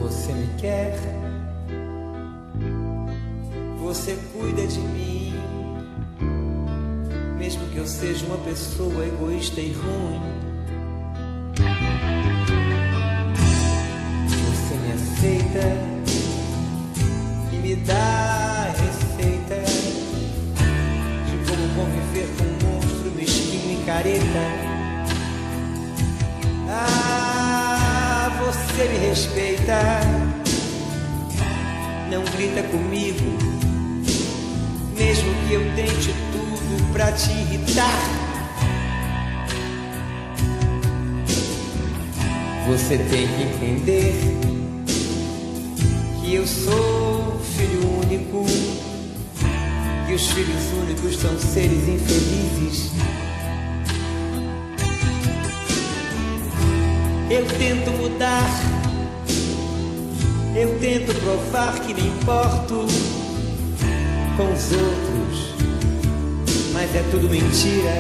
Você me quer, você cuida de mim, mesmo que eu seja uma pessoa egoísta e ruim. Você me aceita e me dá a receita de como conviver com um monstro mesquinho e careta. Você me respeita, não grita comigo, mesmo que eu tente tudo pra te irritar. Você tem que entender que eu sou filho único, que os filhos únicos são seres infelizes. Eu tento mudar, eu tento provar que me importo com os outros, mas é tudo mentira.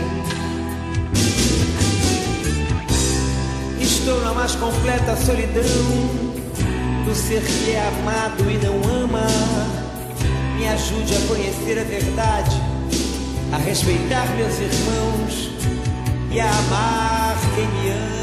Estou na mais completa solidão do ser que é amado e não ama. Me ajude a conhecer a verdade, a respeitar meus irmãos e a amar quem me ama.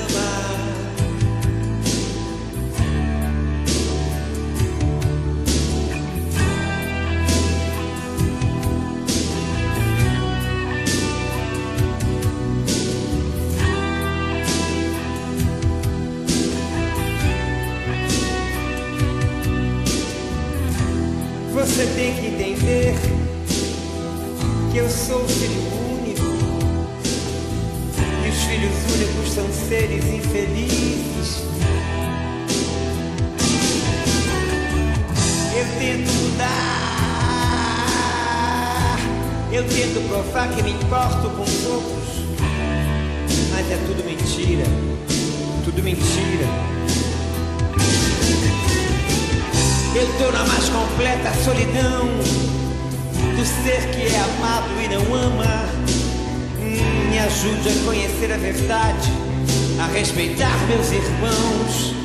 Você tem que entender que eu sou filho único e os filhos únicos são seres infelizes. Eu tento mudar, eu tento provar que me importo com os outros, mas é tudo mentira, tudo mentira. Eu tô na mais completa solidão do ser que é amado e não ama. Me ajude a conhecer a verdade, a respeitar meus irmãos